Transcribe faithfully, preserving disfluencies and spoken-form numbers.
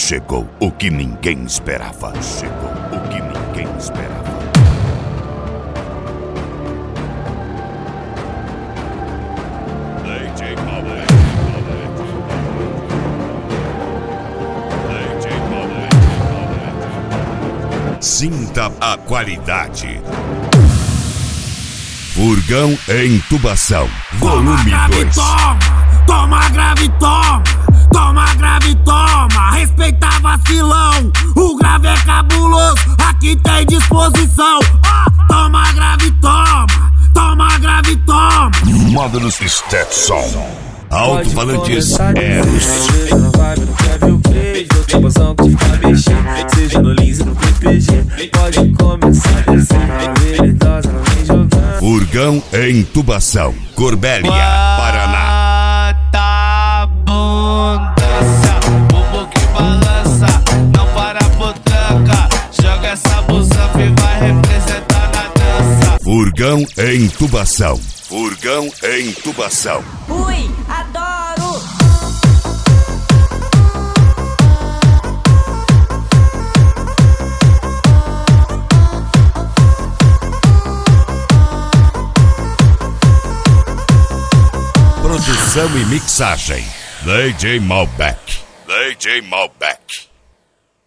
Chegou o que ninguém esperava. Chegou o que ninguém esperava. D J Maubeck. D J Maubeck. Sinta a qualidade. Furgão em Intubação, volume dois. Toma, toma grave, toma, toma grave, toma. Respeita vacilão, o grave é cabuloso, aqui tem disposição. Oh, toma grave, toma, toma grave, toma. Módulos Stetson, alto-falantes Eros. Seja no Lins no P P G, pode começar a descer. Habilidosa, não vem jogando. Furgão em Intubação, Corbélia, Paraná. Bota abundância, bumbum que balança, não para a potranca. Joga essa busanfa e vai representar na dança. Furgão em Intubação, Furgão em Intubação. Ui, adoro! Produção e mixagem, D J Maubeck. D J Maubeck.